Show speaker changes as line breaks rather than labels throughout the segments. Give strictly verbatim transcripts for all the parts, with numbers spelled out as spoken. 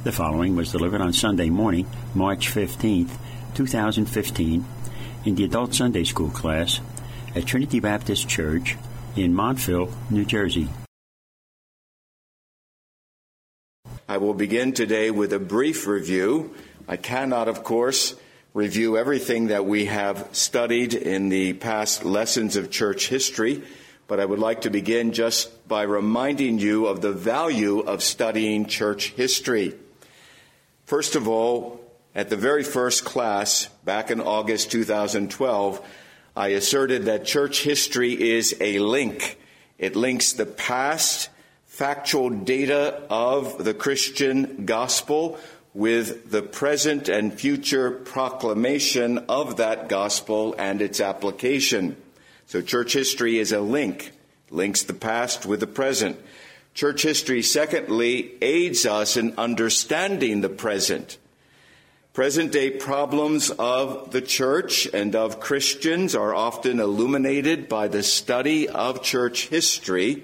The following was delivered on Sunday morning, March fifteenth, twenty fifteen, in the Adult Sunday School class at Trinity Baptist Church in Montville, New Jersey.
I will begin today with a brief review. I cannot, of course, review everything that we have studied in the past lessons of church history, but I would like to begin just by reminding you of the value of studying church history. First of all, at the very first class, back in August two thousand twelve, I asserted that church history is a link. It links the past factual data of the Christian gospel with the present and future proclamation of that gospel and its application. So church history is a link, links the past with the present. Church history, secondly, aids us in understanding the present. Present-day problems of the church and of Christians are often illuminated by the study of church history.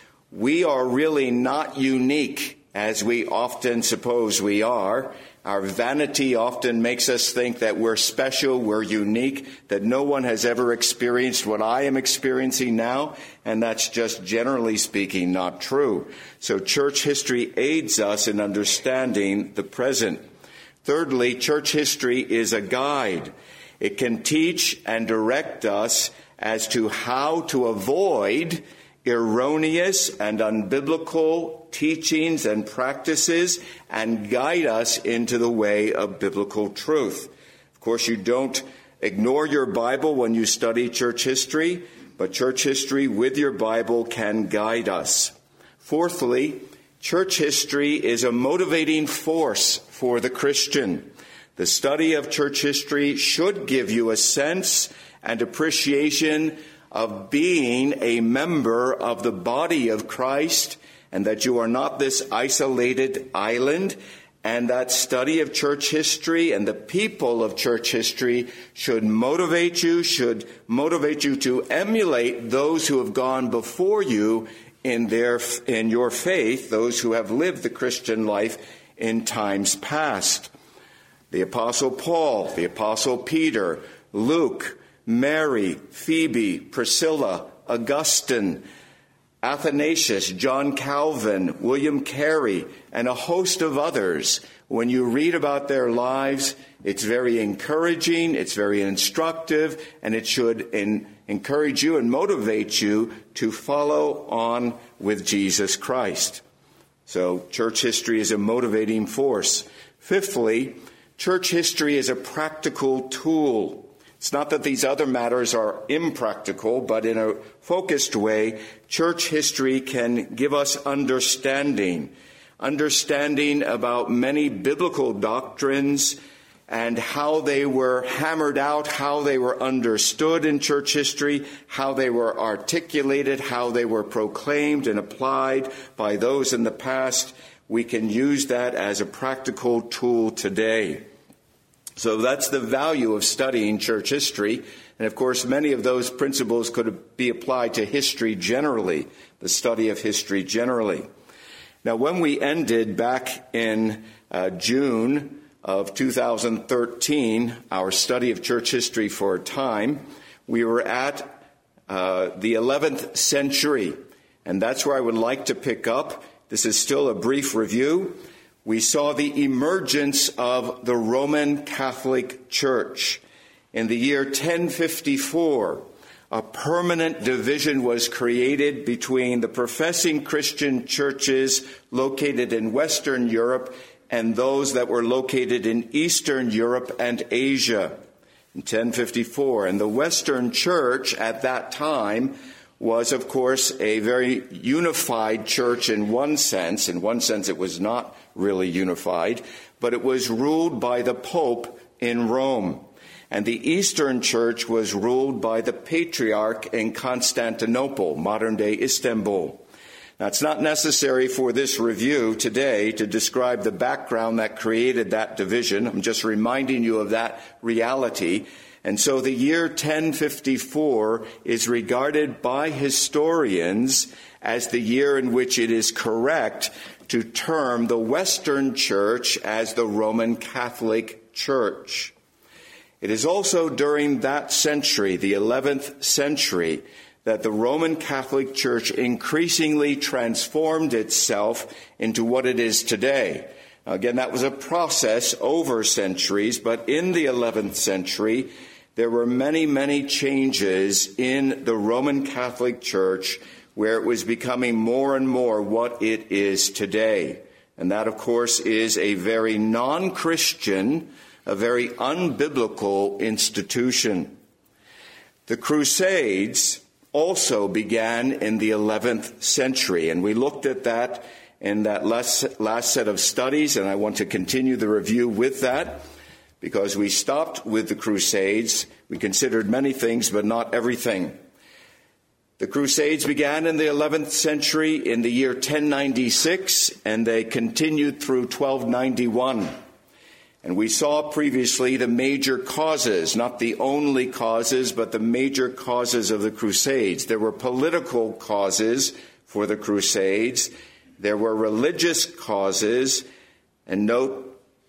We are really not unique as we often suppose we are. Our vanity often makes us think that we're special, we're unique, that no one has ever experienced what I am experiencing now, and that's just generally speaking not true. So church history aids us in understanding the present. Thirdly, church history is a guide. It can teach and direct us as to how to avoid erroneous and unbiblical teachings and practices and guide us into the way of biblical truth. Of course, you don't ignore your Bible when you study church history, but church history with your Bible can guide us. Fourthly, church history is a motivating force for the Christian. The study of church history should give you a sense and appreciation of being a member of the body of Christ, and that you are not this isolated island, and that study of church history and the people of church history should motivate you, should motivate you to emulate those who have gone before you in their in your faith, those who have lived the Christian life in times past. The Apostle Paul, the Apostle Peter, Luke, Mary, Phoebe, Priscilla, Augustine, Athanasius, John Calvin, William Carey, and a host of others. When you read about their lives, it's very encouraging, it's very instructive, and it should in, encourage you and motivate you to follow on with Jesus Christ. So church history is a motivating force. Fifthly, church history is a practical tool. It's not that these other matters are impractical, but in a focused way, church history can give us understanding, understanding about many biblical doctrines and how they were hammered out, how they were understood in church history, how they were articulated, how they were proclaimed and applied by those in the past. We can use that as a practical tool today. So that's the value of studying church history. And of course, many of those principles could be applied to history generally, the study of history generally. Now, when we ended back in uh, June of two thousand thirteen, our study of church history for a time, we were at uh, the eleventh century. And that's where I would like to pick up. This is still a brief review. We saw the emergence of the Roman Catholic Church. In the year ten fifty-four, a permanent division was created between the professing Christian churches located in Western Europe and those that were located in Eastern Europe and Asia. In ten fifty-four, and the Western Church at that time was, of course, a very unified church in one sense. In one sense, it was not really unified, but it was ruled by the Pope in Rome. And the Eastern Church was ruled by the Patriarch in Constantinople, modern-day Istanbul. Now, it's not necessary for this review today to describe the background that created that division. I'm just reminding you of that reality. And so the year ten fifty-four is regarded by historians as the year in which it is correct to term the Western Church as the Roman Catholic Church. It is also during that century, the eleventh century, that the Roman Catholic Church increasingly transformed itself into what it is today. Now, again, that was a process over centuries, but in the eleventh century, there were many, many changes in the Roman Catholic Church where it was becoming more and more what it is today. And that, of course, is a very non-Christian, a very unbiblical institution. The Crusades also began in the eleventh century, and we looked at that in that last, last set of studies, and I want to continue the review with that, because we stopped with the Crusades. We considered many things, but not everything. The Crusades began in the eleventh century in the year ten ninety-six, and they continued through twelve ninety-one. And we saw previously the major causes, not the only causes, but the major causes of the Crusades. There were political causes for the Crusades. There were religious causes. And note,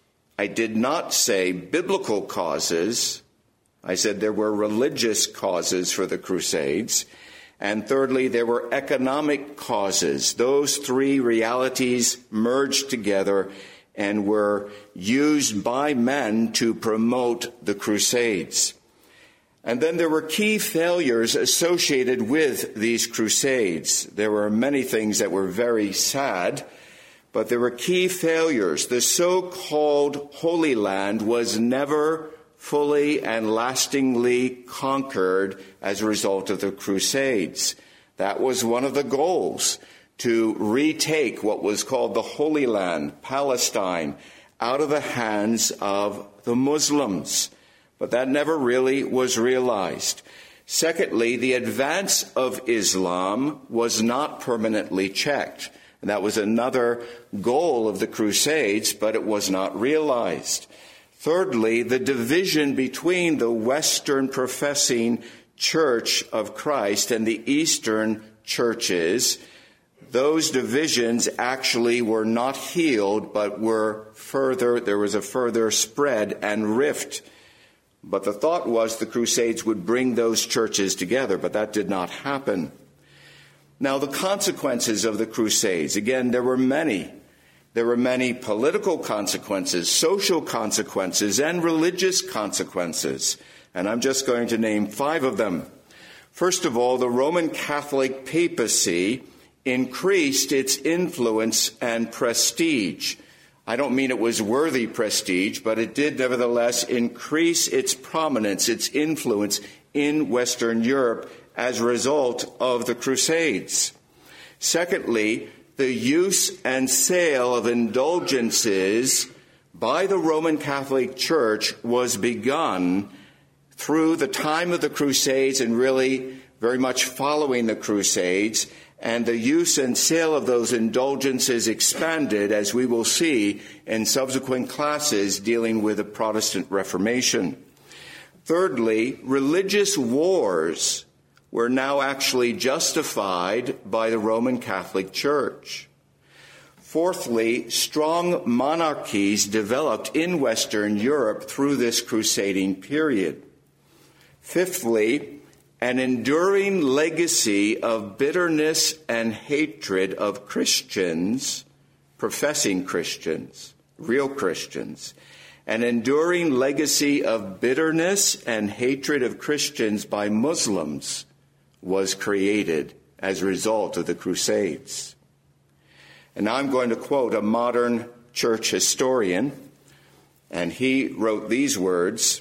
I did not say biblical causes. I said there were religious causes for the Crusades. And thirdly, there were economic causes. Those three realities merged together and were used by men to promote the Crusades. And then there were key failures associated with these Crusades. There were many things that were very sad, but there were key failures. The so-called Holy Land was never fully and lastingly conquered as a result of the Crusades. That was one of the goals, to retake what was called the Holy Land, Palestine, out of the hands of the Muslims. But that never really was realized. Secondly, the advance of Islam was not permanently checked. And that was another goal of the Crusades, but it was not realized. Thirdly, the division between the Western professing Church of Christ and the Eastern churches, those divisions actually were not healed, but were further, there was a further spread and rift. But the thought was the Crusades would bring those churches together, but that did not happen. Now, the consequences of the Crusades, again, there were many. There were many political consequences, social consequences, and religious consequences. And I'm just going to name five of them. First of all, the Roman Catholic papacy increased its influence and prestige. I don't mean it was worthy prestige, but it did nevertheless increase its prominence, its influence in Western Europe as a result of the Crusades. Secondly, the use and sale of indulgences by the Roman Catholic Church was begun through the time of the Crusades and really very much following the Crusades. And the use and sale of those indulgences expanded, as we will see in subsequent classes dealing with the Protestant Reformation. Thirdly, religious wars were now actually justified by the Roman Catholic Church. Fourthly, strong monarchies developed in Western Europe through this crusading period. Fifthly, an enduring legacy of bitterness and hatred of Christians, professing Christians, real Christians, an enduring legacy of bitterness and hatred of Christians by Muslims was created as a result of the Crusades. And now I'm going to quote a modern church historian, and he wrote these words: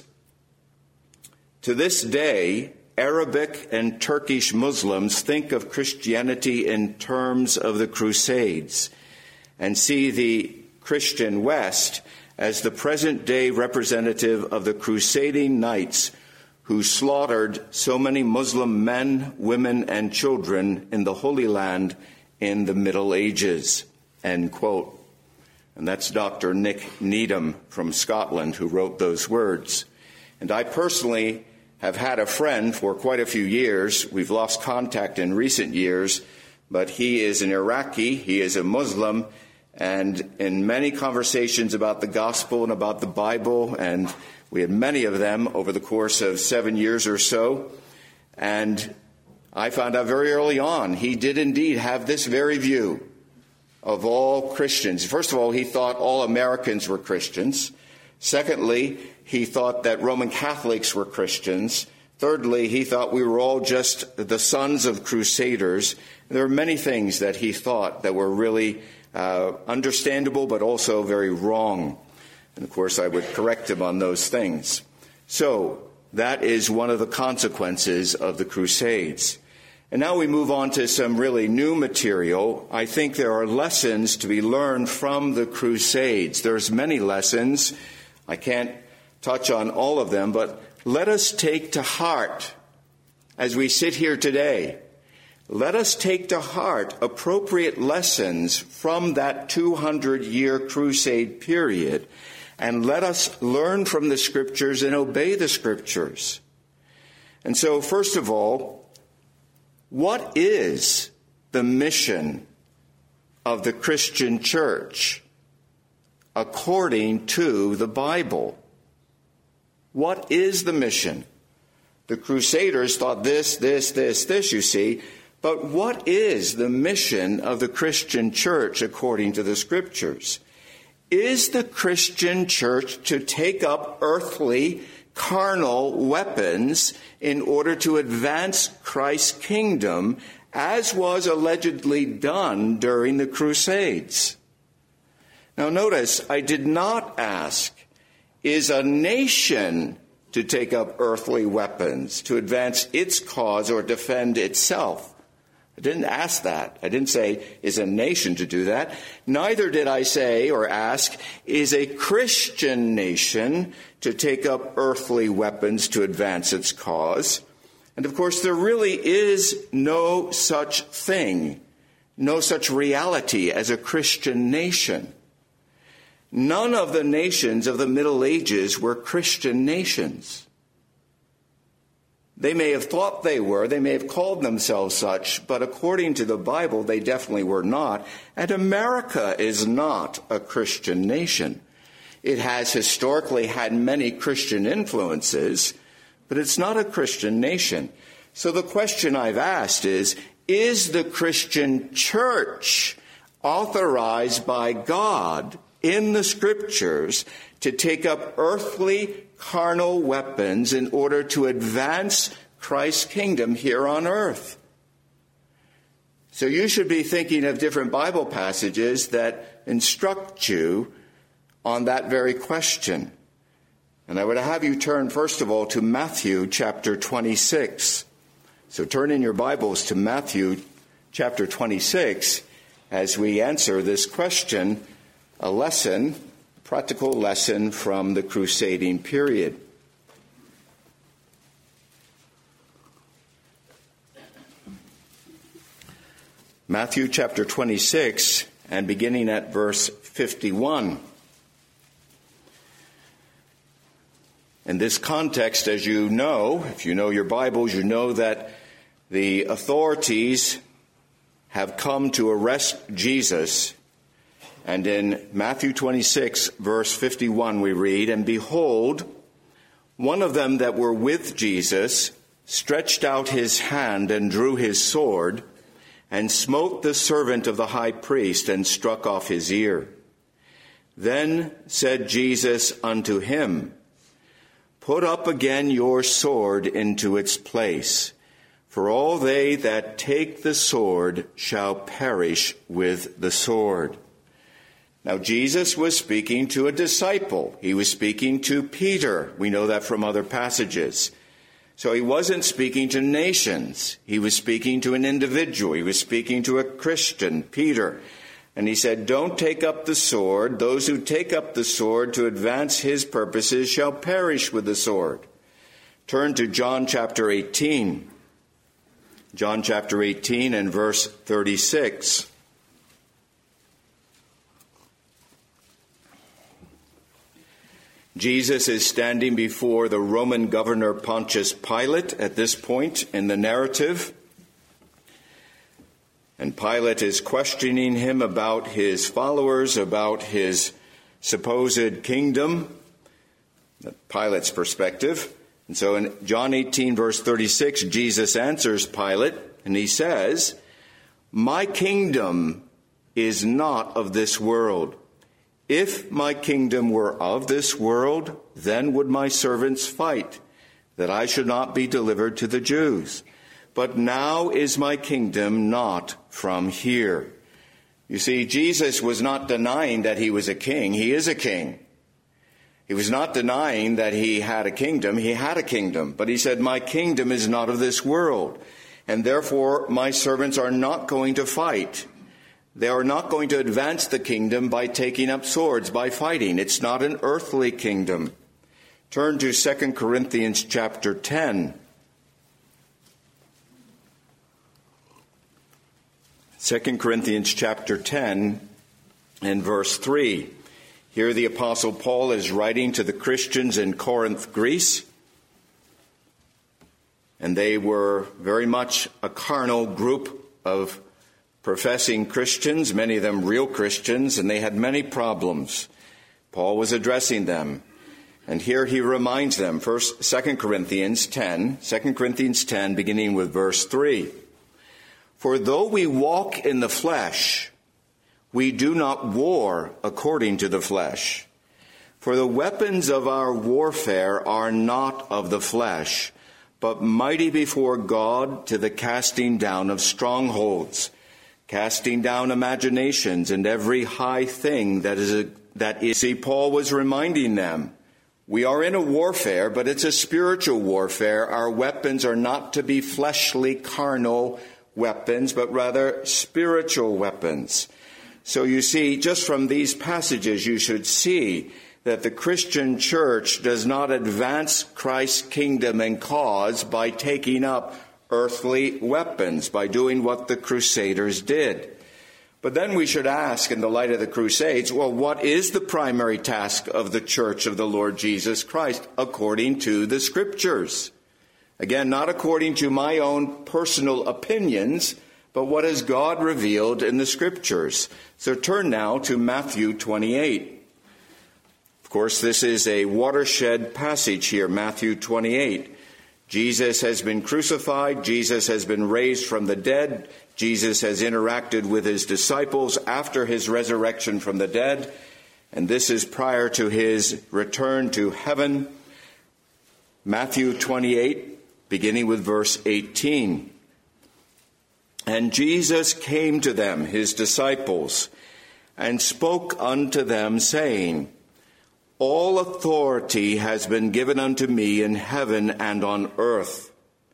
"To this day, Arabic and Turkish Muslims think of Christianity in terms of the Crusades and see the Christian West as the present-day representative of the crusading knights who slaughtered so many Muslim men, women, and children in the Holy Land in the Middle Ages," end quote. And that's Doctor Nick Needham from Scotland who wrote those words. And I personally have had a friend for quite a few years. We've lost contact in recent years, but he is an Iraqi, he is a Muslim, And in many conversations about the gospel and about the Bible, and we had many of them over the course of seven years or so, and I found out very early on he did indeed have this very view of all Christians. First of all, he thought all Americans were Christians. Secondly, he thought that Roman Catholics were Christians. Thirdly, he thought we were all just the sons of crusaders. And there were many things that he thought that were really uh, understandable, but also very wrong. And of course, I would correct him on those things. So that is one of the consequences of the Crusades. And now we move on to some really new material. I think there are lessons to be learned from the Crusades. There's many lessons. I can't touch on all of them, but let us take to heart, as we sit here today, let us take to heart appropriate lessons from that two hundred year crusade period, and let us learn from the Scriptures and obey the Scriptures. And so, first of all, what is the mission of the Christian church according to the Bible? What is the mission? The Crusaders thought this, this, this, this, you see. But what is the mission of the Christian church according to the Scriptures? Is the Christian church to take up earthly, carnal weapons in order to advance Christ's kingdom, as was allegedly done during the Crusades? Now notice, I did not ask, is a nation to take up earthly weapons to advance its cause or defend itself? I didn't ask that. I didn't say, is a nation to do that? Neither did I say or ask, is a Christian nation to take up earthly weapons to advance its cause? And of course, there really is no such thing, no such reality as a Christian nation. None of the nations of the Middle Ages were Christian nations. They may have thought they were, they may have called themselves such, but according to the Bible, they definitely were not. And America is not a Christian nation. It has historically had many Christian influences, but it's not a Christian nation. So the question I've asked is, is the Christian church authorized by God in the Scriptures to take up earthly, carnal weapons in order to advance Christ's kingdom here on earth? So you should be thinking of different Bible passages that instruct you on that very question. And I would have you turn, first of all, to Matthew chapter twenty-six. So turn in your Bibles to Matthew chapter twenty-six as we answer this question, a lesson, a practical lesson from the crusading period. Matthew chapter twenty-six, and beginning at verse fifty-one. In this context, as you know, if you know your Bibles, you know that the authorities have come to arrest Jesus. And in Matthew twenty-six, verse fifty-one, we read, "And behold, one of them that were with Jesus stretched out his hand and drew his sword, and smote the servant of the high priest, and struck off his ear. Then said Jesus unto him, Put up again your sword into its place, for all they that take the sword shall perish with the sword." Now, Jesus was speaking to a disciple. He was speaking to Peter. We know that from other passages. So he wasn't speaking to nations. He was speaking to an individual. He was speaking to a Christian, Peter. And he said, don't take up the sword. Those who take up the sword to advance his purposes shall perish with the sword. Turn to John chapter eighteen. John chapter eighteen and verse thirty-six. Jesus is standing before the Roman governor Pontius Pilate at this point in the narrative. And Pilate is questioning him about his followers, about his supposed kingdom, Pilate's perspective. And so in John eighteen, verse thirty-six, Jesus answers Pilate, and he says, "My kingdom is not of this world. If my kingdom were of this world, then would my servants fight, that I should not be delivered to the Jews. But now is my kingdom not from here." You see, Jesus was not denying that he was a king. He is a king. He was not denying that he had a kingdom. He had a kingdom. But he said, "My kingdom is not of this world. And therefore, my servants are not going to fight. They are not going to advance the kingdom by taking up swords, by fighting. It's not an earthly kingdom." Turn to Second Corinthians chapter ten. Second Corinthians chapter ten and verse three. Here the Apostle Paul is writing to the Christians in Corinth, Greece. And they were very much a carnal group of professing Christians, many of them real Christians, and they had many problems. Paul was addressing them. And here he reminds them, first, Second Corinthians ten, Second Corinthians ten, beginning with verse three. "For though we walk in the flesh, we do not war according to the flesh. For the weapons of our warfare are not of the flesh, but mighty before God to the casting down of strongholds, casting down imaginations and every high thing that is a, that is." See, Paul was reminding them, we are in a warfare, but it's a spiritual warfare. Our weapons are not to be fleshly, carnal weapons, but rather spiritual weapons. So you see, just from these passages, you should see that the Christian church does not advance Christ's kingdom and cause by taking up earthly weapons, by doing what the Crusaders did. But then we should ask, in the light of the Crusades, well, what is the primary task of the church of the Lord Jesus Christ according to the Scriptures? Again, not according to my own personal opinions, but what has God revealed in the Scriptures? So turn now to Matthew twenty-eight. Of course, this is a watershed passage here, Matthew twenty-eight. Jesus has been crucified. Jesus has been raised from the dead. Jesus has interacted with his disciples after his resurrection from the dead. And this is prior to his return to heaven. Matthew twenty-eight, beginning with verse eighteen. "And Jesus came to them, his disciples, and spoke unto them, saying, All authority has been given unto me in heaven and on earth.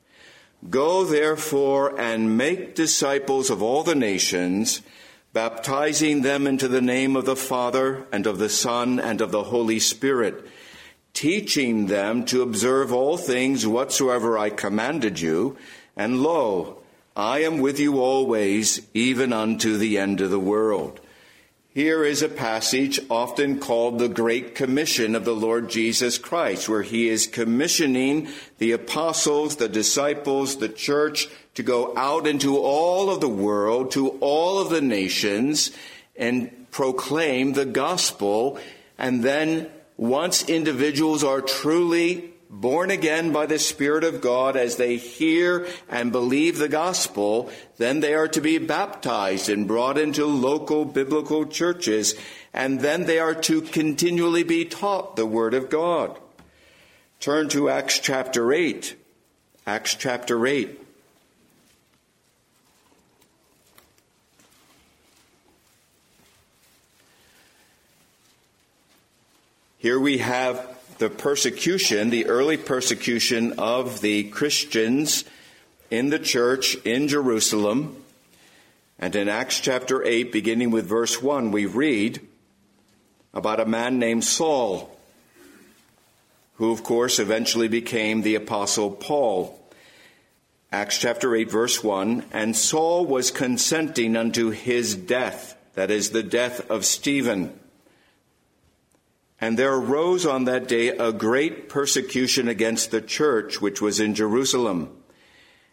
Go therefore and make disciples of all the nations, baptizing them into the name of the Father and of the Son and of the Holy Spirit, teaching them to observe all things whatsoever I commanded you. And lo, I am with you always, even unto the end of the world." Here is a passage often called the Great Commission of the Lord Jesus Christ, where he is commissioning the apostles, the disciples, the church to go out into all of the world, to all of the nations, and proclaim the gospel. And then once individuals are truly born again by the Spirit of God, as they hear and believe the gospel, then they are to be baptized and brought into local biblical churches, and then they are to continually be taught the Word of God. Turn to Acts chapter eight. Acts chapter eight. Here we have the persecution, the early persecution of the Christians in the church in Jerusalem. And in Acts chapter eight, beginning with verse one, we read about a man named Saul, who, of course, eventually became the Apostle Paul. Acts chapter eight, verse one, "And Saul was consenting unto his death," that is, the death of Stephen. "And there arose on that day a great persecution against the church which was in Jerusalem.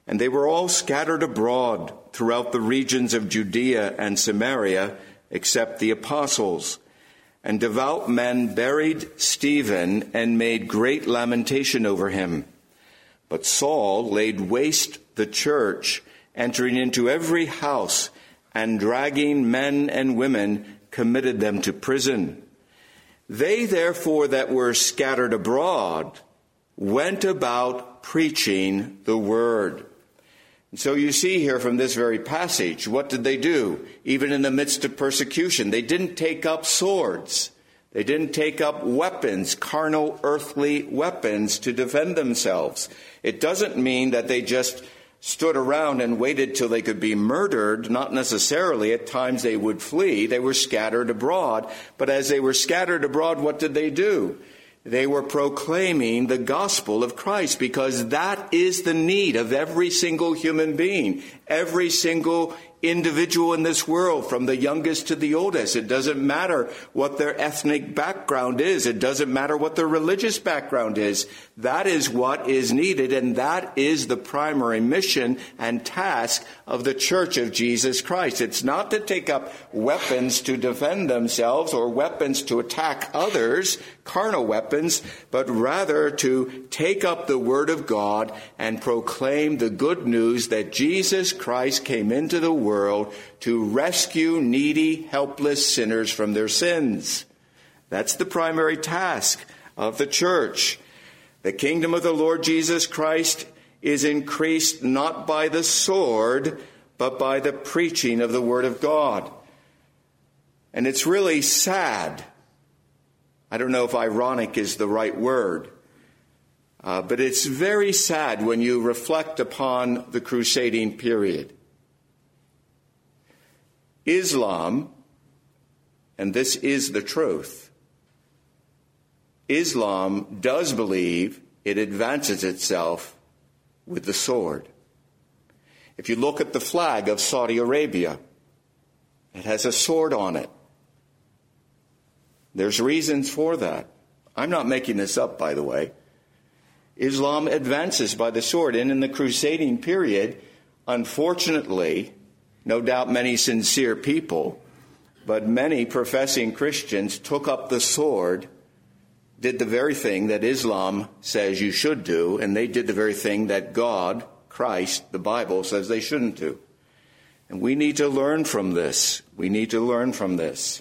And they were all scattered abroad throughout the regions of Judea and Samaria, except the apostles. And devout men buried Stephen and made great lamentation over him. But Saul laid waste the church, entering into every house, and dragging men and women, committed them to prison. They therefore that were scattered abroad went about preaching the word. And so you see here from this very passage, what did they do? Even in the midst of persecution, they didn't take up swords. They didn't take up weapons, carnal, earthly weapons to defend themselves. It doesn't mean that they just stood around and waited till they could be murdered. Not necessarily. At times they would flee. They were scattered abroad. But as they were scattered abroad, what did they do? They were proclaiming the gospel of Christ, because that is the need of every single human being, every single individual in this world, from the youngest to the oldest. It doesn't matter what their ethnic background is. It doesn't matter what their religious background is. That is what is needed, and that is the primary mission and task of the Church of Jesus Christ. It's not to take up weapons to defend themselves or weapons to attack others, carnal weapons, but rather to take up the Word of God and proclaim the good news that Jesus Christ came into the world world to rescue needy, helpless sinners from their sins. That's the primary task of the church. The kingdom of the Lord Jesus Christ is increased not by the sword, but by the preaching of the Word of God. And it's really sad. I don't know if ironic is the right word, uh, but it's very sad when you reflect upon the crusading period. Islam, and this is the truth, Islam does believe it advances itself with the sword. If you look at the flag of Saudi Arabia, it has a sword on it. There's reasons for that. I'm not making this up, by the way. Islam advances by the sword. And in the crusading period, unfortunately, no doubt many sincere people, but many professing Christians took up the sword, did the very thing that Islam says you should do, and they did the very thing that God, Christ, the Bible says they shouldn't do. And we need to learn from this. We need to learn from this.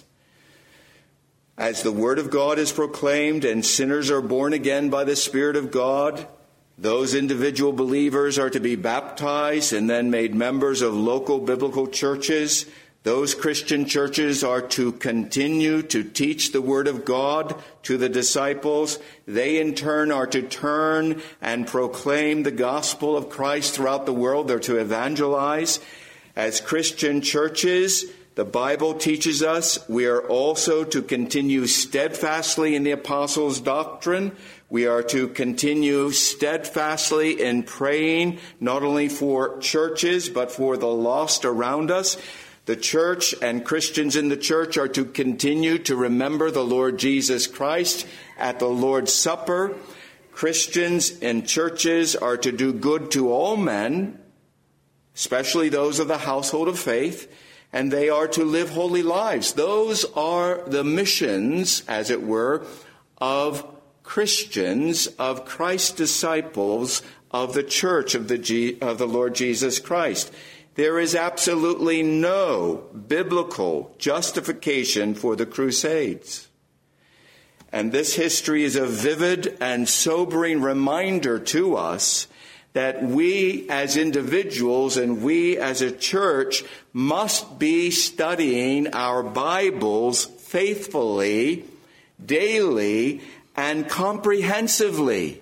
As the Word of God is proclaimed and sinners are born again by the Spirit of God, those individual believers are to be baptized and then made members of local biblical churches. Those Christian churches are to continue to teach the Word of God to the disciples. They in turn are to turn and proclaim the gospel of Christ throughout the world. They're to evangelize. As Christian churches, the Bible teaches us we are also to continue steadfastly in the apostles' doctrine. We are to continue steadfastly in praying, not only for churches, but for the lost around us. The church and Christians in the church are to continue to remember the Lord Jesus Christ at the Lord's Supper. Christians in churches are to do good to all men, especially those of the household of faith, and they are to live holy lives. Those are the missions, as it were, of Christians, of Christ's disciples, of the church of the, G- of the Lord Jesus Christ. There is absolutely no biblical justification for the Crusades. And this history is a vivid and sobering reminder to us that we as individuals and we as a church must be studying our Bibles faithfully, daily, and comprehensively.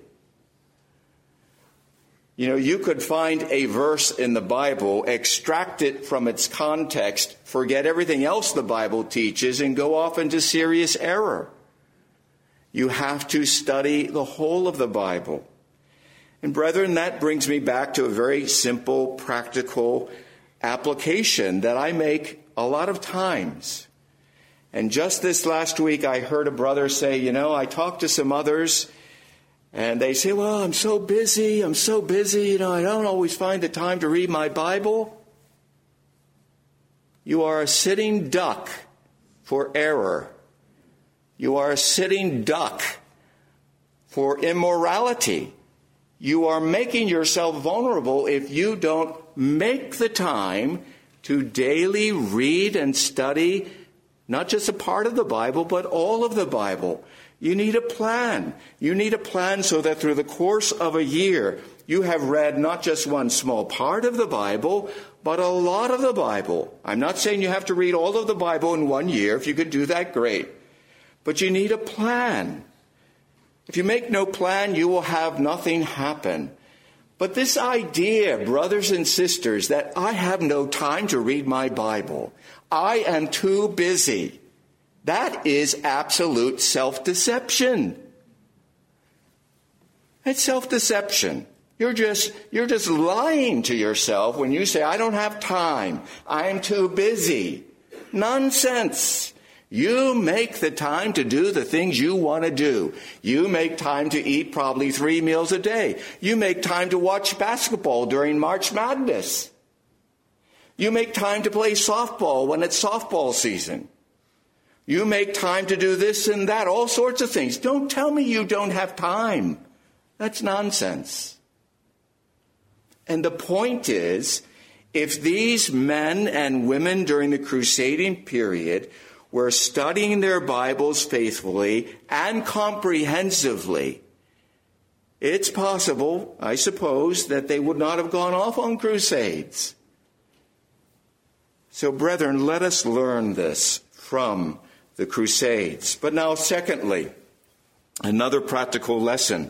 You know, you could find a verse in the Bible, extract it from its context, forget everything else the Bible teaches, and go off into serious error. You have to study the whole of the Bible. And brethren, that brings me back to a very simple, practical application that I make a lot of times. And just this last week, I heard a brother say, you know, I talked to some others, And they say, well, I'm so busy, I'm so busy, you know, I don't always find the time to read my Bible. You are a sitting duck for error. You are a sitting duck for immorality. You are making yourself vulnerable if you don't make the time to daily read and study not just a part of the Bible, but all of the Bible. You need a plan. You need a plan so that through the course of a year, you have read not just one small part of the Bible, but a lot of the Bible. I'm not saying you have to read all of the Bible in one year. If you could do that, great. But you need a plan. If you make no plan, you will have nothing happen. But this idea, brothers and sisters, that I have no time to read my Bible, I am too busy, that is absolute self-deception. It's self-deception. You're just, you're just lying to yourself when you say, I don't have time, I am too busy. Nonsense. You make the time to do the things you want to do. You make time to eat probably three meals a day. You make time to watch basketball during March Madness. You make time to play softball when it's softball season. You make time to do this and that, all sorts of things. Don't tell me you don't have time. That's nonsense. And the point is, if these men and women during the crusading period were studying their Bibles faithfully and comprehensively, it's possible, I suppose, that they would not have gone off on crusades. So, brethren, let us learn this from the Crusades. But now, secondly, another practical lesson.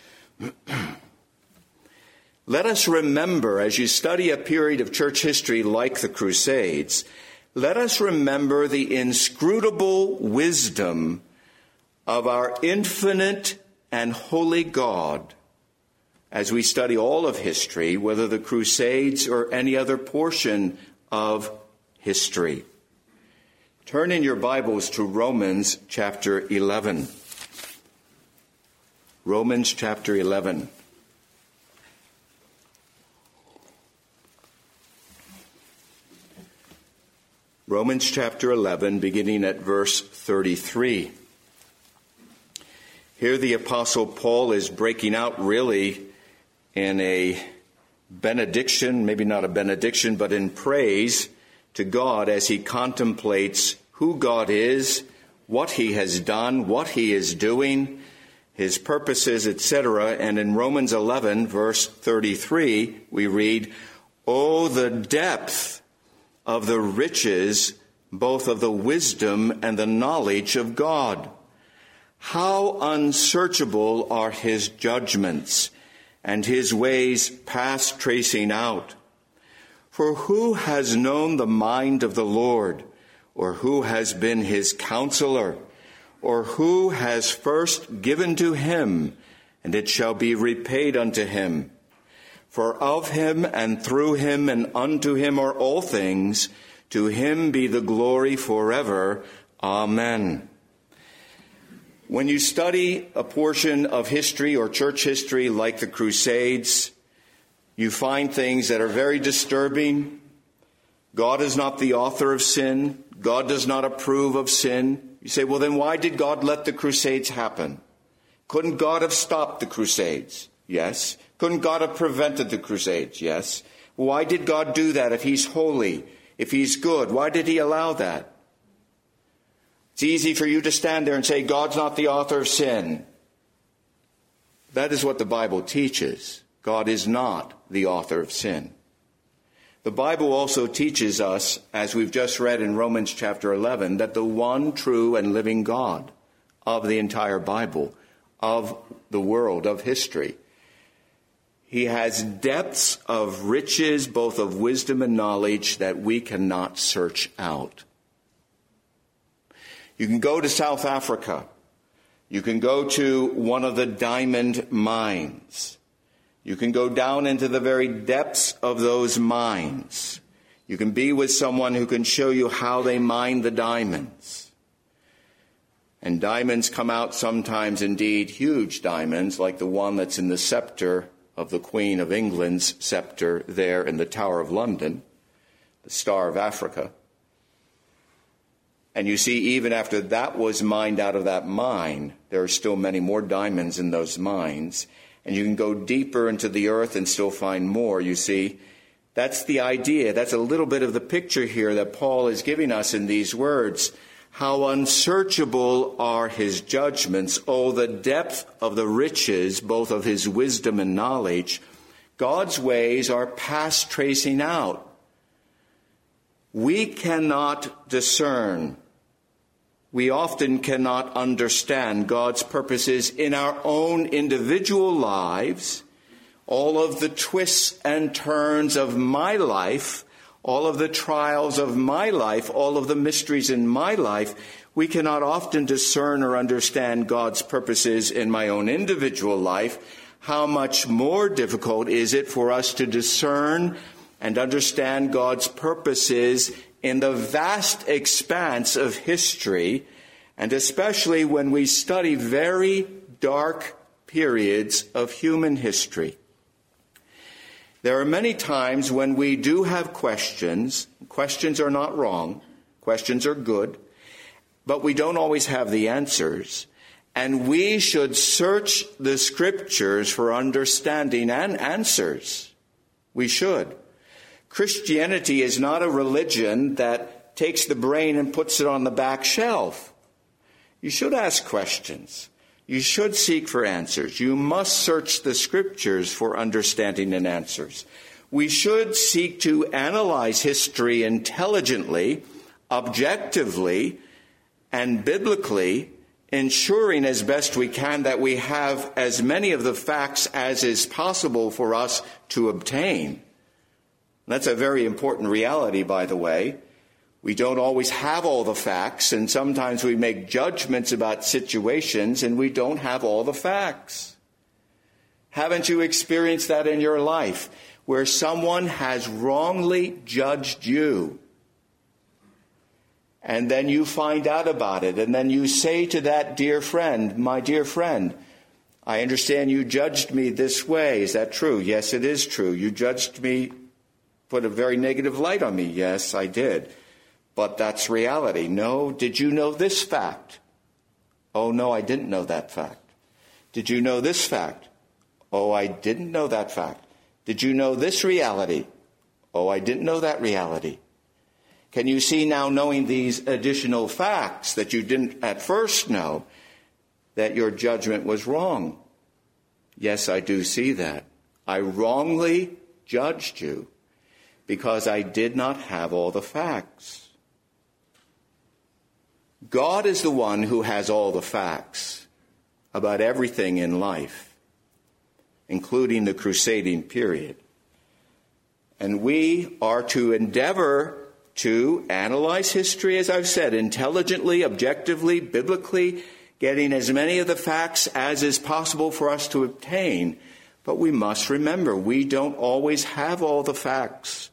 Let us remember, as you study a period of church history like the Crusades, let us remember the inscrutable wisdom of our infinite and holy God as we study all of history, whether the Crusades or any other portion of history. Turn in your Bibles to Romans chapter eleven. Romans chapter eleven. Romans chapter eleven, beginning at verse thirty-three. Here the Apostle Paul is breaking out really in a benediction, maybe not a benediction, but in praise to God as he contemplates who God is, what he has done, what he is doing, his purposes, et cetera. And in Romans eleven, verse thirty-three, we read, "Oh, the depth of the riches, both of the wisdom and the knowledge of God. How unsearchable are his judgments, and his ways past tracing out. For who has known the mind of the Lord, or who has been his counselor, or who has first given to him, and it shall be repaid unto him? For of him and through him and unto him are all things. To him be the glory forever. Amen." When you study a portion of history or church history like the Crusades, you find things that are very disturbing. God is not the author of sin. God does not approve of sin. You say, well, then why did God let the Crusades happen? Couldn't God have stopped the Crusades? Yes. Couldn't God have prevented the Crusades? Yes. Why did God do that if he's holy, if he's good? Why did he allow that? It's easy for you to stand there and say, God's not the author of sin. That is what the Bible teaches. God is not the author of sin. The Bible also teaches us, as we've just read in Romans chapter eleven, that the one true and living God of the entire Bible, of the world, of history, he has depths of riches, both of wisdom and knowledge, that we cannot search out. You can go to South Africa. You can go to one of the diamond mines. You can go down into the very depths of those mines. You can be with someone who can show you how they mine the diamonds. And diamonds come out sometimes, indeed, huge diamonds, like the one that's in the scepter of the Queen of England's scepter there in the Tower of London, the Star of Africa. And you see, even after that was mined out of that mine, there are still many more diamonds in those mines. And you can go deeper into the earth and still find more, you see. That's the idea. That's a little bit of the picture here that Paul is giving us in these words. How unsearchable are his judgments. Oh, the depth of the riches, both of his wisdom and knowledge. God's ways are past tracing out. We cannot discern. We often cannot understand God's purposes in our own individual lives. All of the twists and turns of my life, all of the trials of my life, all of the mysteries in my life, we cannot often discern or understand God's purposes in my own individual life. How much more difficult is it for us to discern and understand God's purposes in the vast expanse of history, and especially when we study very dark periods of human history. There are many times when we do have questions. Questions are not wrong. Questions are good. But we don't always have the answers. And we should search the Scriptures for understanding and answers. We should. Christianity is not a religion that takes the brain and puts it on the back shelf. You should ask questions. You should seek for answers. You must search the Scriptures for understanding and answers. We should seek to analyze history intelligently, objectively, and biblically, ensuring as best we can that we have as many of the facts as is possible for us to obtain. That's a very important reality, by the way. We don't always have all the facts, and sometimes we make judgments about situations and we don't have all the facts. Haven't you experienced that in your life, where someone has wrongly judged you? And then you find out about it, and then you say to that dear friend, my dear friend, I understand you judged me this way. Is that true? Yes, it is true. You judged me, put a very negative light on me. Yes, I did. But that's reality. No, did you know this fact? Oh, no, I didn't know that fact. Did you know this fact? Oh, I didn't know that fact. Did you know this reality? Oh, I didn't know that reality. Can you see now, knowing these additional facts that you didn't at first know, that your judgment was wrong? Yes, I do see that. I wrongly judged you because I did not have all the facts. God is the one who has all the facts about everything in life, including the crusading period. And we are to endeavor to analyze history, as I've said, intelligently, objectively, biblically, getting as many of the facts as is possible for us to obtain. But we must remember, we don't always have all the facts.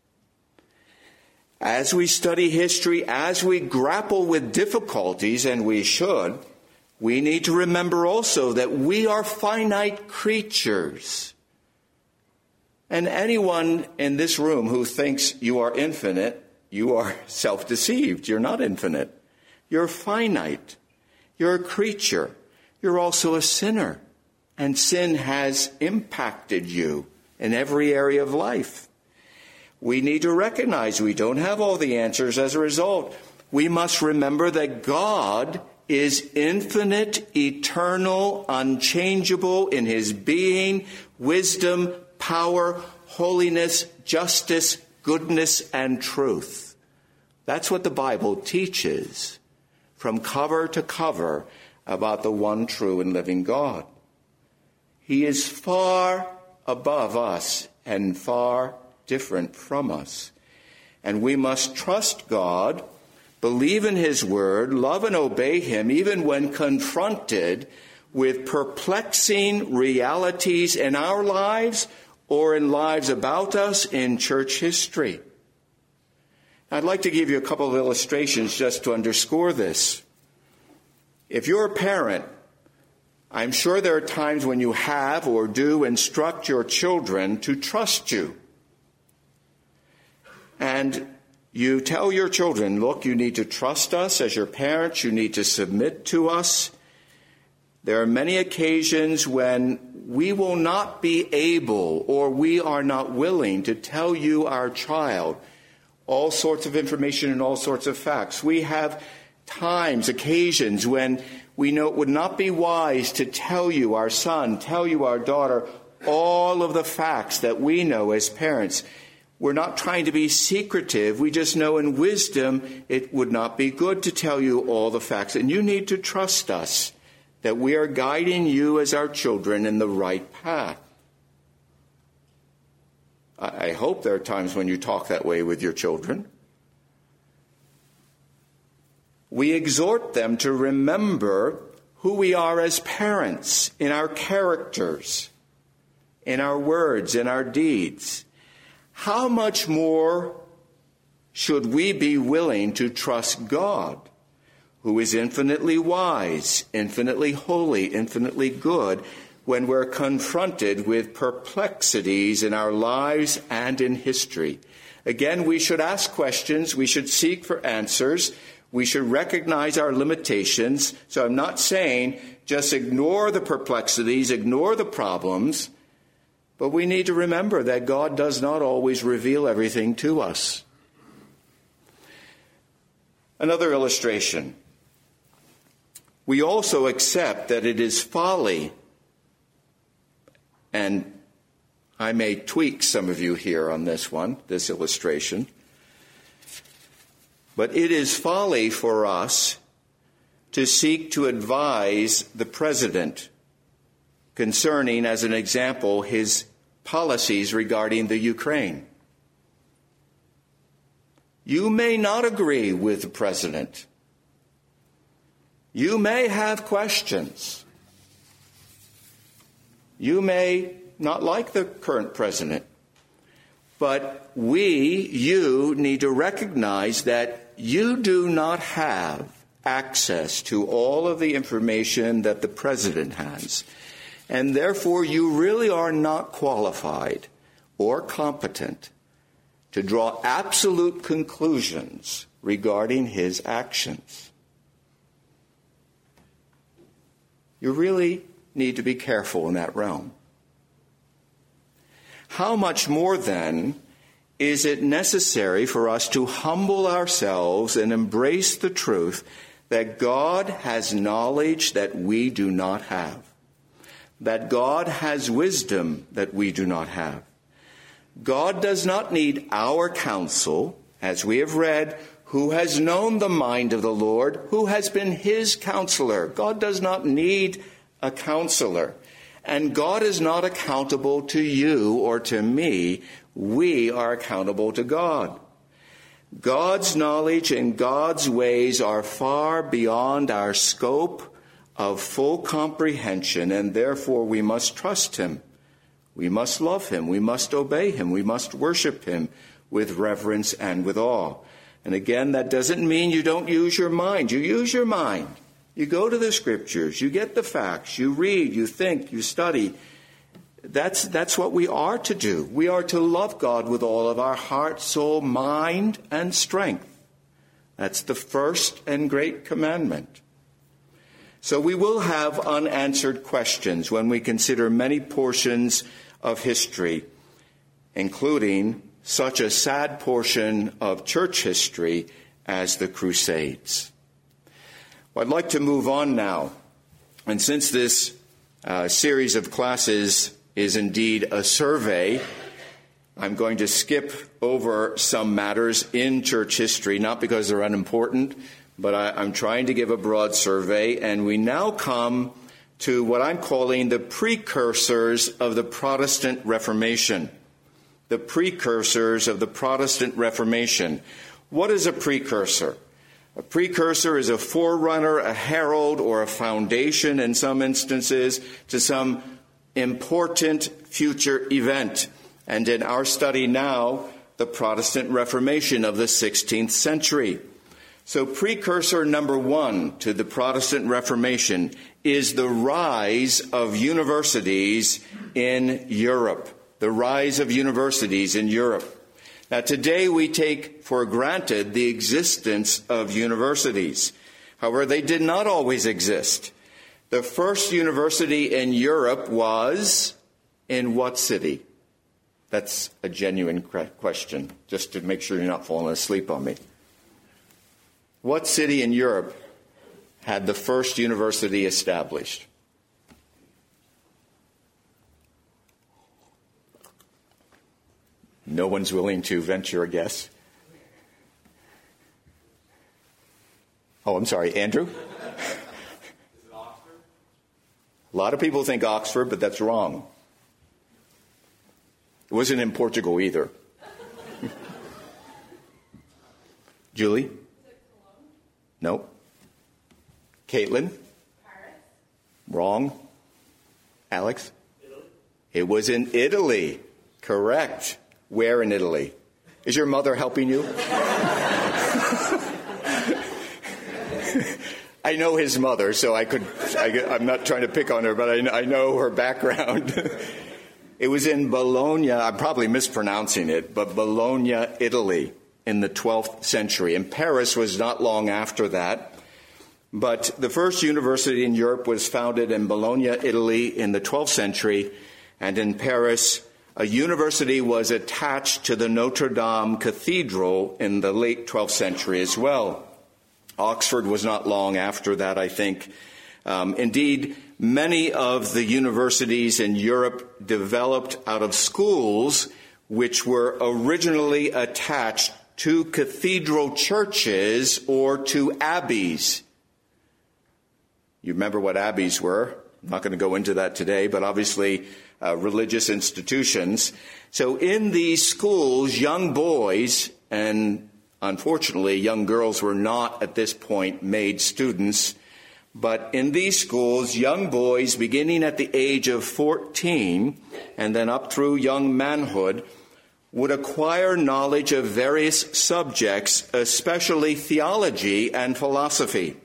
As we study history, as we grapple with difficulties, and we should, we need to remember also that we are finite creatures. And anyone in this room who thinks you are infinite, you are self-deceived. You're not infinite. You're finite. You're a creature. You're also a sinner. And sin has impacted you in every area of life. We need to recognize we don't have all the answers as a result. We must remember that God is infinite, eternal, unchangeable in his being, wisdom, power, holiness, justice, goodness, and truth. That's what the Bible teaches from cover to cover about the one true and living God. He is far above us and far different from us. And we must trust God, believe in his word, love and obey him, even when confronted with perplexing realities in our lives or in lives about us in church history. I'd like to give you a couple of illustrations just to underscore this. If you're a parent, I'm sure there are times when you have or do instruct your children to trust you. And you tell your children, look, you need to trust us as your parents. You need to submit to us. There are many occasions when we will not be able or we are not willing to tell you, our child, all sorts of information and all sorts of facts. We have times, occasions when we know it would not be wise to tell you, our son, tell you, our daughter, all of the facts that we know as parents. We're not trying to be secretive. We just know in wisdom it would not be good to tell you all the facts. And you need to trust us that we are guiding you as our children in the right path. I hope there are times when you talk that way with your children. We exhort them to remember who we are as parents in our characters, in our words, in our deeds. How much more should we be willing to trust God, who is infinitely wise, infinitely holy, infinitely good, when we're confronted with perplexities in our lives and in history? Again, we should ask questions. We should seek for answers. We should recognize our limitations. So I'm not saying just ignore the perplexities, ignore the problems. But we need to remember that God does not always reveal everything to us. Another illustration. We also accept that it is folly, and I may tweak some of you here on this one, this illustration, but it is folly for us to seek to advise the president concerning, as an example, his policies regarding the Ukraine. You may not agree with the president. You may have questions. You may not like the current president. But we, you, need to recognize that you do not have access to all of the information that the president has. And therefore, you really are not qualified or competent to draw absolute conclusions regarding his actions. You really need to be careful in that realm. How much more, then, is it necessary for us to humble ourselves and embrace the truth that God has knowledge that we do not have? That God has wisdom that we do not have. God does not need our counsel, as we have read, who has known the mind of the Lord, who has been his counselor. God does not need a counselor. And God is not accountable to you or to me. We are accountable to God. God's knowledge and God's ways are far beyond our scope of full comprehension, and therefore we must trust him. We must love him. We must obey him. We must worship him with reverence and with awe. And again, that doesn't mean you don't use your mind. You use your mind. You go to the scriptures. You get the facts. You read. You think. You study. That's, that's what we are to do. We are to love God with all of our heart, soul, mind, and strength. That's the first and great commandment. So we will have unanswered questions when we consider many portions of history, including such a sad portion of church history as the Crusades. Well, I'd like to move on now. And since this uh, series of classes is indeed a survey, I'm going to skip over some matters in church history, not because they're unimportant, but I, I'm trying to give a broad survey, and we now come to what I'm calling the precursors of the Protestant Reformation. The precursors of the Protestant Reformation. What is a precursor? A precursor is a forerunner, a herald, or a foundation, in some instances, to some important future event. And in our study now, the Protestant Reformation of the sixteenth century. So precursor number one to the Protestant Reformation is the rise of universities in Europe. The rise of universities in Europe. Now, today we take for granted the existence of universities. However, they did not always exist. The first university in Europe was in what city? That's a genuine question, just to make sure you're not falling asleep on me. What city in Europe had the first university established? No one's willing to venture a guess. Oh, I'm sorry, Andrew? Is
it Oxford?
A lot of people think Oxford, but that's wrong. It wasn't in Portugal either. Julie? Nope. Caitlin?
Paris.
Wrong. Alex?
Italy?
It was in Italy. Correct. Where in Italy? Is your mother helping you? I know his mother, so I could, I, I'm not trying to pick on her, but I, I know her background. It was in Bologna. I'm probably mispronouncing it, but Bologna, Italy, in the twelfth century. And Paris was not long after that. But the first university in Europe was founded in Bologna, Italy, in the twelfth century. And in Paris, a university was attached to the Notre Dame Cathedral in the late twelfth century as well. Oxford was not long after that, I think. Um, indeed, many of the universities in Europe developed out of schools which were originally attached to cathedral churches or to abbeys. You remember what abbeys were. I'm not going to go into that today, but obviously uh, religious institutions. So in these schools, young boys and unfortunately young girls were not at this point made students. But in these schools, young boys beginning at the age of fourteen and then up through young manhood would acquire knowledge of various subjects, especially theology and philosophy.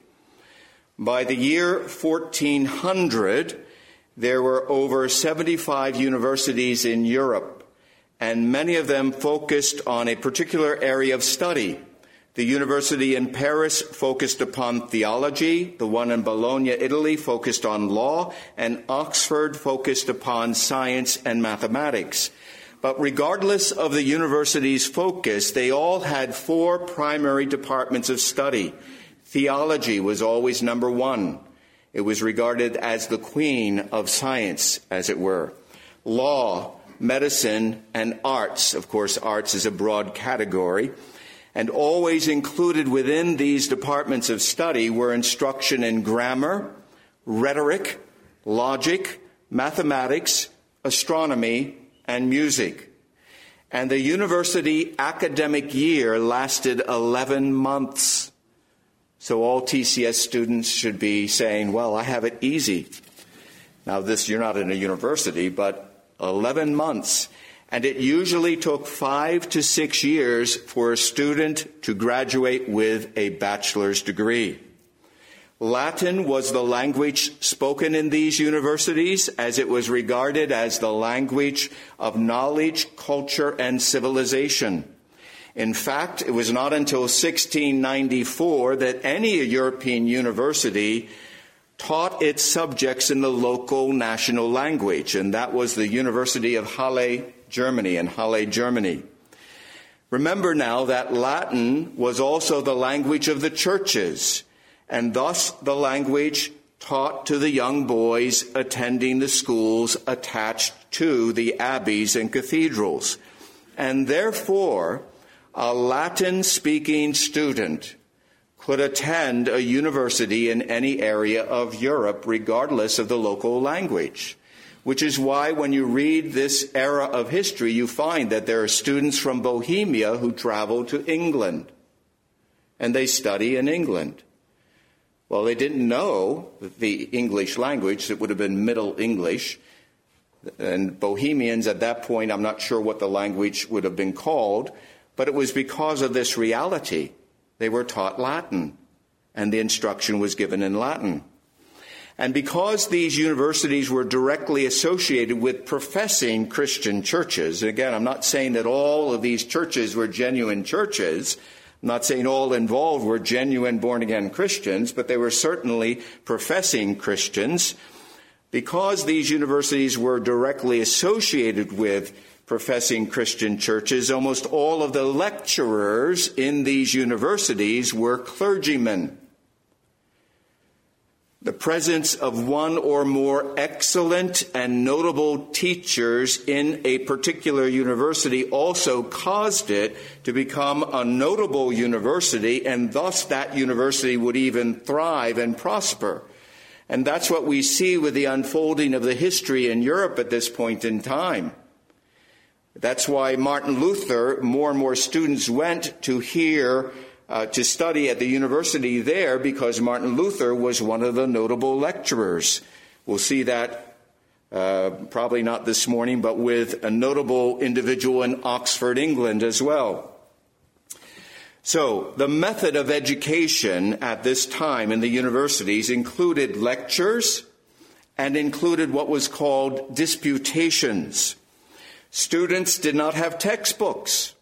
By the year fourteen hundred, there were over seventy-five universities in Europe, and many of them focused on a particular area of study. The university in Paris focused upon theology, the one in Bologna, Italy, focused on law, and Oxford focused upon science and mathematics. But regardless of the university's focus, they all had four primary departments of study. Theology was always number one. It was regarded as the queen of science, as it were. Law, medicine, and arts. Of course, arts is a broad category. And always included within these departments of study were instruction in grammar, rhetoric, logic, mathematics, astronomy, and music. And the university academic year lasted eleven months. So all T C S students should be saying, well, I have it easy. Now, this, you're not in a university, but eleven months. And it usually took five to six years for a student to graduate with a bachelor's degree. Latin was the language spoken in these universities, as it was regarded as the language of knowledge, culture, and civilization. In fact, it was not until sixteen ninety-four that any European university taught its subjects in the local national language, and that was the University of Halle, Germany, in Halle, Germany. Remember now that Latin was also the language of the churches, and thus the language taught to the young boys attending the schools attached to the abbeys and cathedrals. And therefore, a Latin-speaking student could attend a university in any area of Europe, regardless of the local language. Which is why when you read this era of history, you find that there are students from Bohemia who travel to England, and they study in England. Well, they didn't know the English language. It would have been Middle English. And Bohemians at that point, I'm not sure what the language would have been called, but it was because of this reality They were taught Latin, and the instruction was given in Latin. And because these universities were directly associated with professing Christian churches, and again, I'm not saying that all of these churches were genuine churches, I'm not saying all involved were genuine born-again Christians, but they were certainly professing Christians. Because these universities were directly associated with professing Christian churches, almost all of the lecturers in these universities were clergymen. The presence of one or more excellent and notable teachers in a particular university also caused it to become a notable university, and thus that university would even thrive and prosper. And that's what we see with the unfolding of the history in Europe at this point in time. That's why Martin Luther, more and more students went to hear, uh, to study at the university there, because Martin Luther was one of the notable lecturers. We'll see that uh, probably not this morning, but with a notable individual in Oxford, England as well. So, the method of education at this time in the universities included lectures and included what was called disputations. Students did not have textbooks.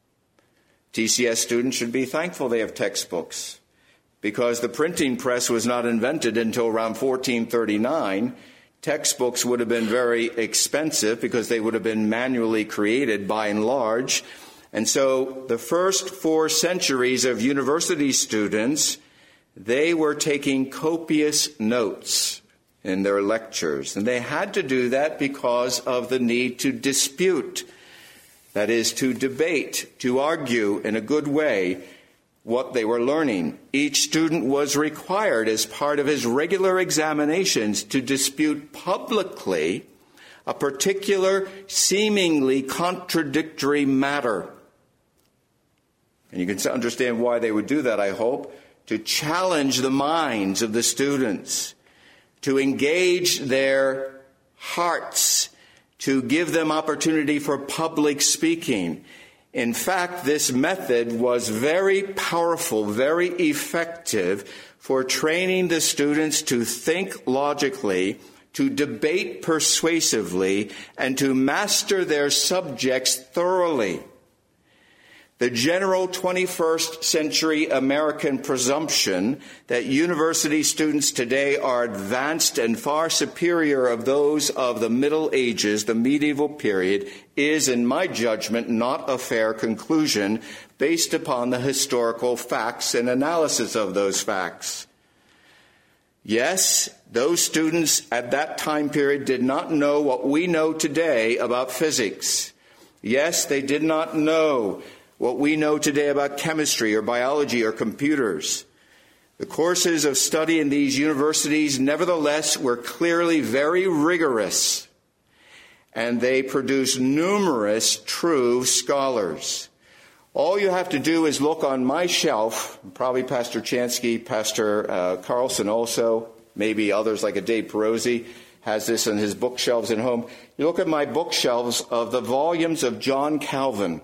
T C S students should be thankful they have textbooks, because the printing press was not invented until around fourteen thirty-nine. Textbooks would have been very expensive because they would have been manually created by and large. And so the first four centuries of university students, they were taking copious notes in their lectures. And they had to do that because of the need to dispute, that is, to debate, to argue in a good way what they were learning. Each student was required, as part of his regular examinations, to dispute publicly a particular seemingly contradictory matter. And you can understand why they would do that, I hope, to challenge the minds of the students, to engage their hearts, to give them opportunity for public speaking. In fact, this method was very powerful, very effective for training the students to think logically, to debate persuasively, and to master their subjects thoroughly. The general twenty-first century American presumption that university students today are advanced and far superior of those of the Middle Ages, the medieval period, is, in my judgment, not a fair conclusion based upon the historical facts and analysis of those facts. Yes, those students at that time period did not know what we know today about physics. Yes, they did not know what we know today about chemistry or biology or computers. The courses of study in these universities, nevertheless, were clearly very rigorous, and they produced numerous true scholars. All you have to do is look on my shelf, probably Pastor Chansky, Pastor uh, Carlson also, maybe others like a Dave Perosi has this on his bookshelves at home. You look at my bookshelves of the volumes of John Calvin,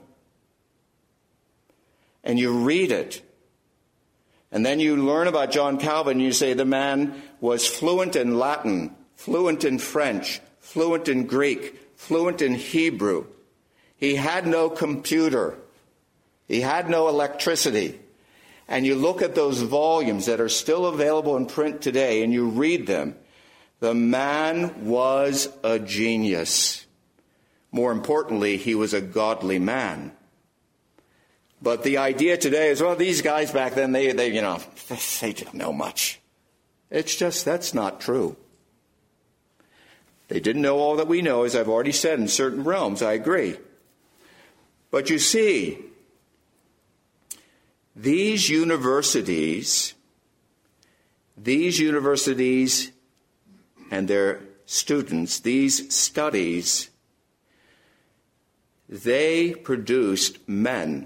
and you read it. And then you learn about John Calvin, and you say the man was fluent in Latin, fluent in French, fluent in Greek, fluent in Hebrew. He had no computer. He had no electricity. And you look at those volumes that are still available in print today, and you read them. The man was a genius. More importantly, he was a godly man. But the idea today is, well, these guys back then, they, they, you know, they didn't know much. It's just, that's not true. They didn't know all that we know, as I've already said, in certain realms. I agree. But you see, these universities, these universities and their students, these studies, they produced men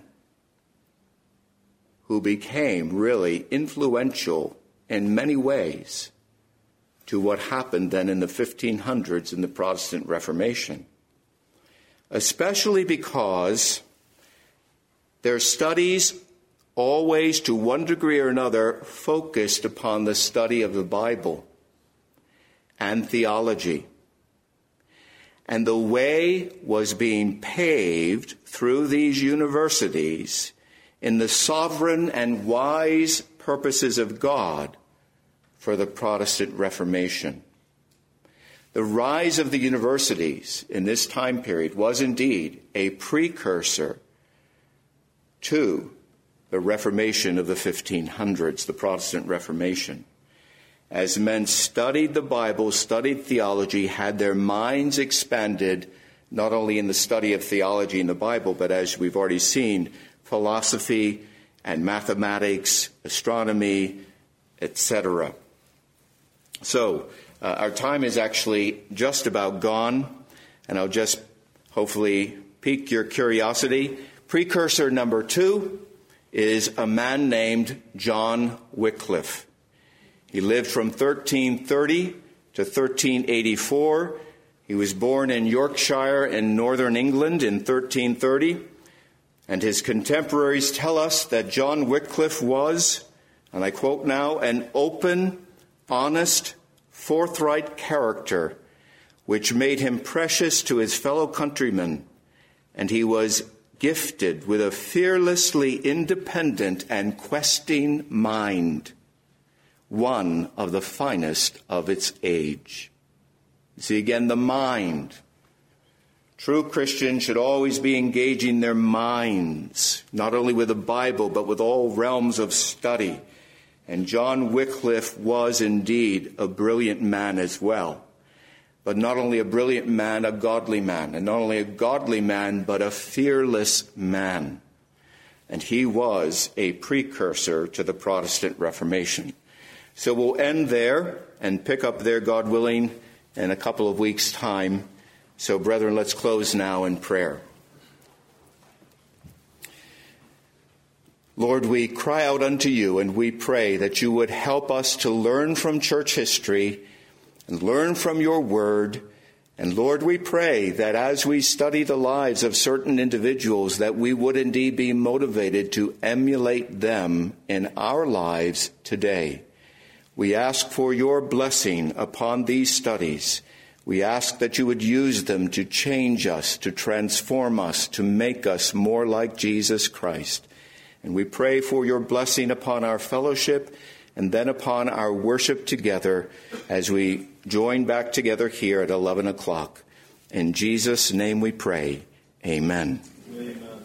who became really influential in many ways to what happened then in the fifteen hundreds in the Protestant Reformation. Especially because their studies always to one degree or another focused upon the study of the Bible and theology. And the way was being paved through these universities in the sovereign and wise purposes of God for the Protestant Reformation. The rise of the universities in this time period was indeed a precursor to the Reformation of the fifteen hundreds, the Protestant Reformation. As men studied the Bible, studied theology, had their minds expanded, not only in the study of theology in the Bible, but as we've already seen, philosophy and mathematics, astronomy, et cetera. So, uh, our time is actually just about gone, and I'll just hopefully pique your curiosity. Precursor number two is a man named John Wycliffe. He lived from thirteen thirty to thirteen eighty-four. He was born in Yorkshire in northern England in thirteen thirty. And his contemporaries tell us that John Wycliffe was, and I quote now, an open, honest, forthright character, which made him precious to his fellow countrymen. And he was gifted with a fearlessly independent and questing mind, one of the finest of its age. You see, again, the mind. True Christians should always be engaging their minds, not only with the Bible, but with all realms of study. And John Wycliffe was indeed a brilliant man as well. But not only a brilliant man, a godly man. And not only a godly man, but a fearless man. And he was a precursor to the Protestant Reformation. So we'll end there and pick up there, God willing, in a couple of weeks' time. So, brethren, let's close now in prayer. Lord, we cry out unto you and we pray that you would help us to learn from church history and learn from your word. And Lord, we pray that as we study the lives of certain individuals, that we would indeed be motivated to emulate them in our lives today. We ask for your blessing upon these studies. We ask that you would use them to change us, to transform us, to make us more like Jesus Christ. And we pray for your blessing upon our fellowship and then upon our worship together as we join back together here at eleven o'clock. In Jesus' name we pray. Amen.
Amen.